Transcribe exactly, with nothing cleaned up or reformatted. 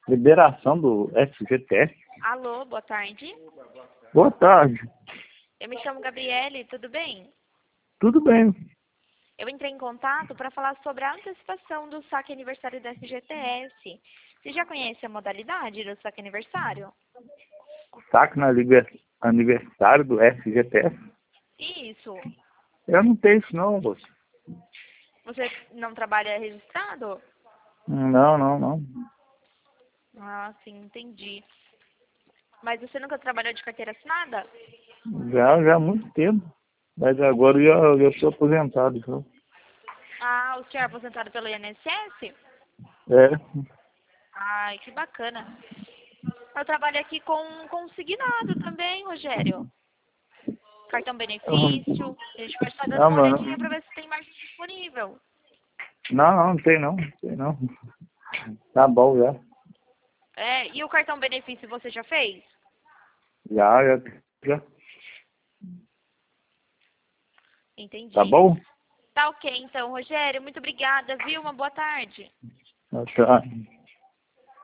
Liberação do F G T S. Alô, boa tarde. Boa tarde. Eu me chamo Gabriele, tudo bem? Tudo bem. Eu entrei em contato para falar sobre a antecipação do saque aniversário da F G T S. Você já conhece a modalidade do saque aniversário? Saque no liber- aniversário do F G T S? Isso. Eu não tenho isso não, moço. Você não trabalha registrado? Não, não, não. Ah, sim, entendi. Mas você nunca trabalhou de carteira assinada? Já, já há muito tempo. Mas agora eu já, já sou aposentado. Já. Ah, o senhor é aposentado pelo I N S S? É. Ai, que bacana. Eu trabalho aqui com consignado também, Rogério. Cartão benefício. A gente pode estar dando Não, uma mano. olhadinha para ver se tem margem disponível. Não, não, não tem não. Não tem não. Tá bom já. É, e o cartão benefício você já fez? Já, já. já. Entendi. Tá bom? Tá ok, então, Rogério. Muito obrigada, viu? Uma boa tarde. Tá.